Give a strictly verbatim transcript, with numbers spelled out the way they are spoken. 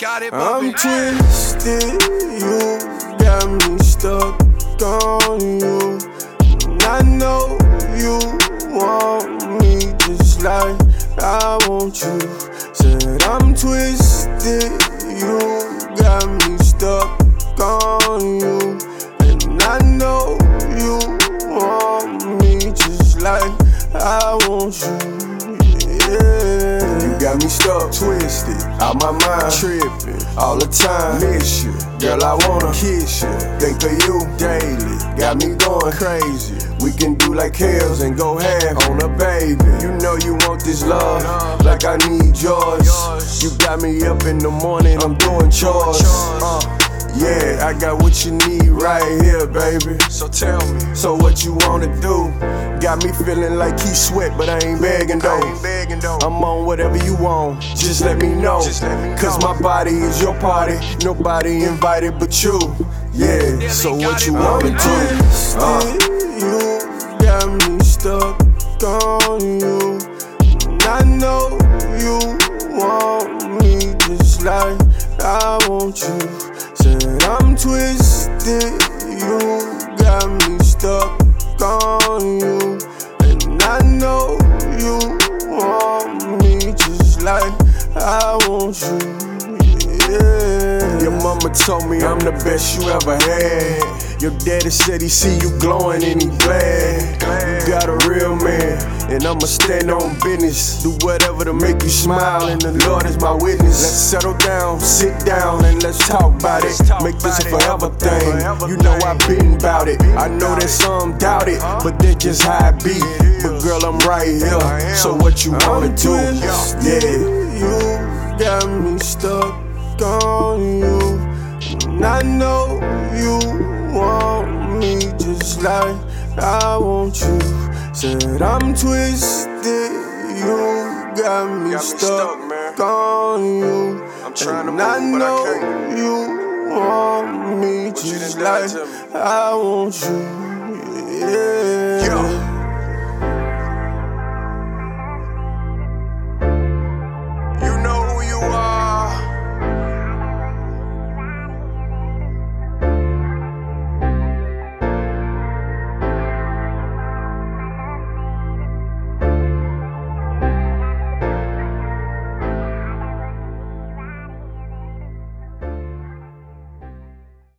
got it, I'm twisted, you got me stuck on you. And I know you want me just like I want you. Said I'm twisted, you got me stuck on you. And I know you want me just like I want you. Yeah. You got me stuck, twisted, out my mind, tripping all the time. Miss you, girl, I wanna kiss you, think of you daily, got me going crazy. We can do like hells and go half on a baby. You know you want this love, like I need yours. You got me up in the morning, I'm doing chores. Uh, yeah, I got what you need right here, baby. So tell me, so what you wanna do? Got me feeling like he sweat, but I ain't begging though. I'm on whatever you want, just let me know. Cause my body is your party, nobody invited but you. Yeah, so what you wanna do? Uh. You got me stuck on you. And I know you want me just like I want you. Said I'm twisted, you got me stuck on you. And I know you want me just like I want you. Yeah. Your mama told me I'm the best you ever had. Your daddy said he see you glowing and he glad. You got a real man, and I'ma stand on business. Do whatever to make you smile, and the Lord is my witness. Let's settle down, sit down, and let's talk about it. Make this a forever thing. You know I've been about it. I know that some doubt it, but that's just how I be. But girl, I'm right here. So what you wanna do? Yeah, you got me stuck on you. And I know you want me just like I want you. Said I'm twisted, you got me stuck on you. And I know you want me just like I want you. Yeah.